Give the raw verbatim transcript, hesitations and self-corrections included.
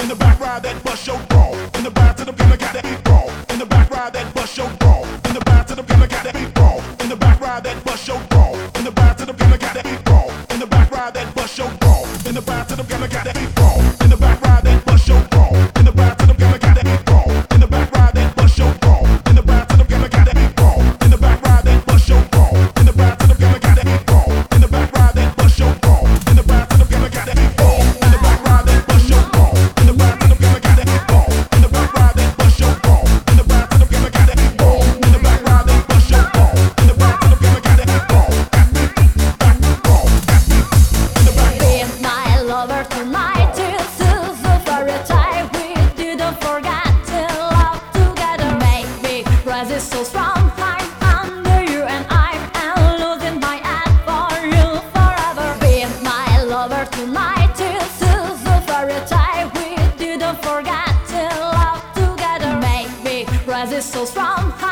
In the back ride that bus your bra. In the back to the gonna got that beat bra. In the back ride that bus your bra. In the back to the gonna got that beat bra. In the back ride that bus your bra. In the back to the gonna got that beat bra. In the back ride that bus your bra. In the back to the gonna got that beat bra. In the back ride that bus your bra. In the back to the gonna got that beat bra. In the back ride that bus your bra. In the back to the gonna got that beat bra. In the back ride that bus your bra. In the back to the gonna got that beat bra. In the back ride that bus your bra. In the back to the gonna got that beat bra. In the back ride that bus your bra. In the back to the gonna got that beat bra. In the back ride that bus your bra. In the back to the gonna got that beat bra. In the back ride that bus your bra. In the back to the gonna got that beat bra. Be my lover tonight, it's a fairy tale. We didn't forget to love together. Make me resist so strong. I'm under you and I'm losing my head for you forever. Be my lover tonight, it's a fairy tale. We didn't forget to love together. Make me resist so strong.